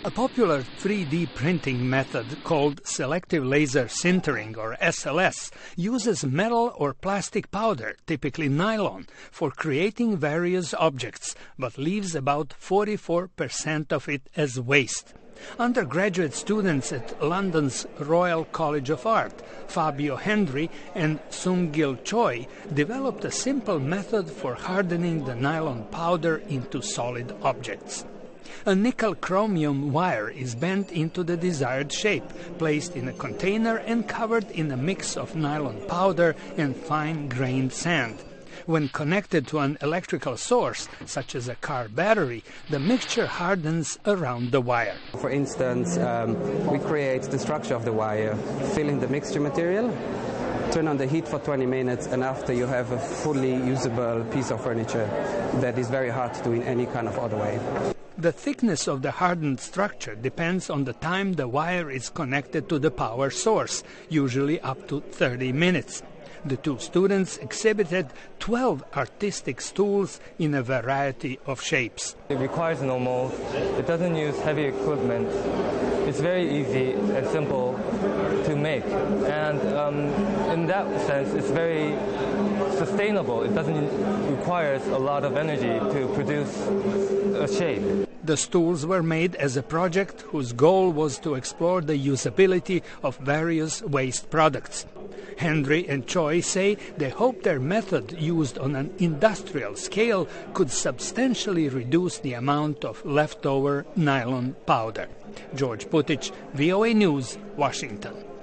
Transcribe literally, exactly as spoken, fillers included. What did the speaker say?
A popular three D printing method called selective laser sintering, or S L S, uses metal or plastic powder, typically nylon, for creating various objects, but leaves about forty-four percent of it as waste. Undergraduate students at London's Royal College of Art, Fabio Hendry and Sung-Gil Choi, developed a simple method for hardening the nylon powder into solid objects. A nickel-chromium wire is bent into the desired shape, placed in a container and covered in a mix of nylon powder and fine-grained sand. When connected to an electrical source, such as a car battery, the mixture hardens around the wire. For instance, um, we create the structure of the wire, fill in the mixture material, turn on the heat for twenty minutes, and after you have a fully usable piece of furniture that is very hard to do in any kind of other way. The thickness of the hardened structure depends on the time the wire is connected to the power source, usually up to thirty minutes. The two students exhibited twelve artistic stools in a variety of shapes. It requires no mold. It doesn't use heavy equipment. It's very easy and simple to make. And um, in that sense, it's very sustainable. It doesn't require a lot of energy to produce a shape. The stools were made as a project whose goal was to explore the usability of various waste products. Hendry and Choi say they hope their method, used on an industrial scale, could substantially reduce the amount of leftover nylon powder. George Putic, V O A News, Washington.